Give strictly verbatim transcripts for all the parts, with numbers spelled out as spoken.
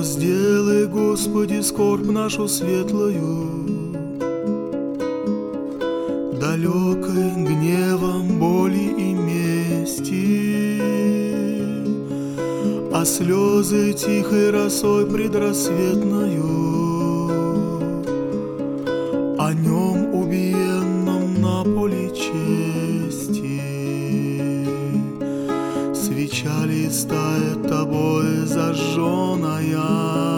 сделай, Господи, скорбь нашу светлую далекой гневом, боли и мести, а слезы тихой росой предрассветною о нем убиенном на поле чести. Свеча листает тобой зажженная,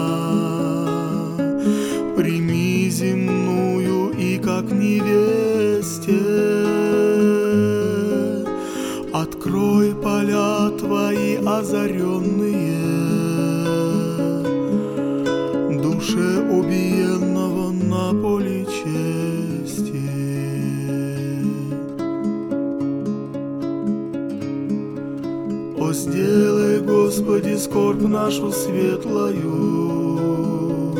прими земную и как невесте открой поля твои озаренные душе убиенного на поле чести. О, сделай, Господи, скорбь нашу светлою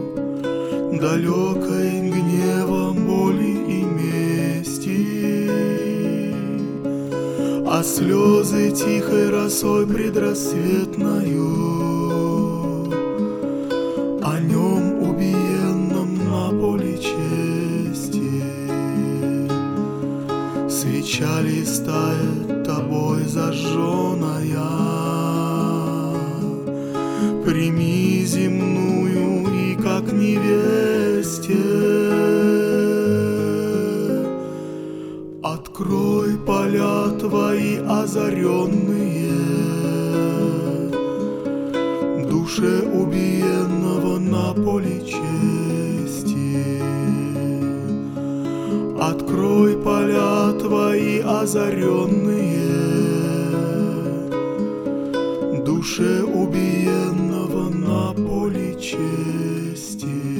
далекой гневом, боли и мести, а слезы тихой росой предрассветною о нем убиенном на поле чести. Свеча листает тобой зажженная, прими земную и как невесте открой поля твои озаренные душе убиенного на поле чести. Открой поля твои озаренные душе убиенного на поле чести.